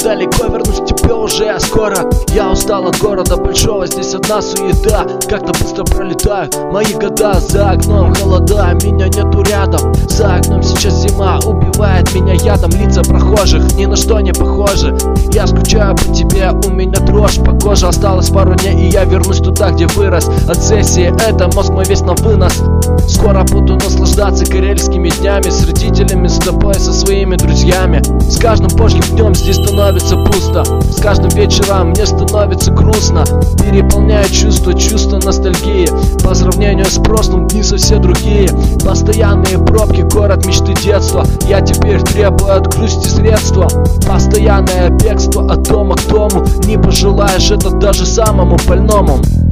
далеко, вернусь к тебе уже скоро. Я устал от города большого, здесь одна суета. Как-то быстро пролетают мои года. За окном холода, меня нету рядом. За окном сейчас зима, убивает меня ядом. Лица прохожих ни на что не похожи. Я скучаю по тебе, у меня дрожь по коже. Осталось пару дней и я вернусь туда, где вырос. От сессии это мозг мой весь на вынос. Скоро буду наслаждаться карельскими днями. С родителями, с тобой, со своими друзьями. С каждым позжим днем здесь становится пусто. С каждым вечером мне становится грустно. Переполняет чувство ностальгии. По сравнению с прошлым дни совсем другие. Постоянные пробки, город мечты детства. Я теперь требую от грусти средства. Постоянное бегство от дома к дому. Не пожелаешь это даже самому больному.